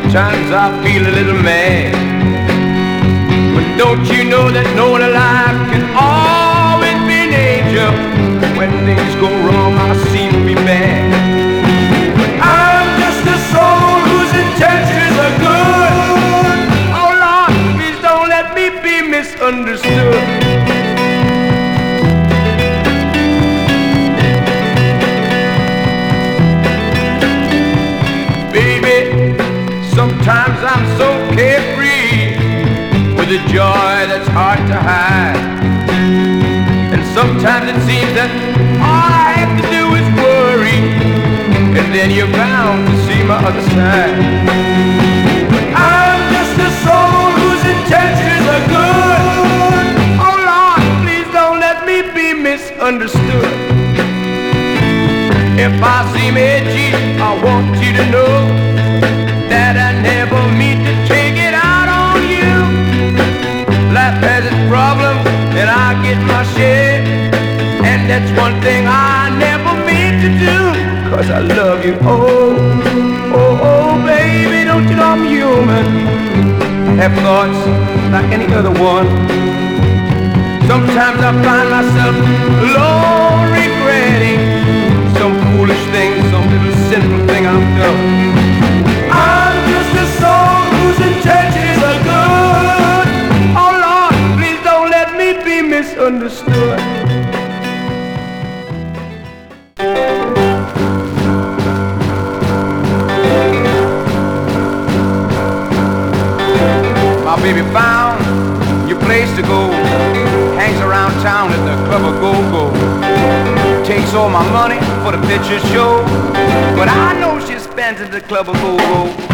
Sometimes I feel a little mad, but don't you know that no one alive can always be an angel? When things go wrong, I seem to be bad. But I'm just a soul whose intentions are good. Oh Lord, please don't let me be misunderstood. Sometimes I'm so carefree with a joy that's hard to hide. And sometimes it seems that all I have to do is worry, and then you're bound to see my other side. But I'm just a soul whose intentions are good. Oh Lord, please don't let me be misunderstood. If I seem edgy, I want you to know that I never mean to take it out on you. Life has its problems and I get my share, and that's one thing I never mean to do, 'cause I love you. Oh, oh, oh, baby, don't you know I'm human? I have thoughts like any other one. Sometimes I find myself alone regretting some foolish thing, some little sinful thing I've done. I'm just a soul whose intentions are good. Oh Lord, please don't let me be misunderstood. My baby found your place to go, hangs around town at the Club of Go-Go. Takes all my money for the picture show, but I know she spends at the Club of Go-Go.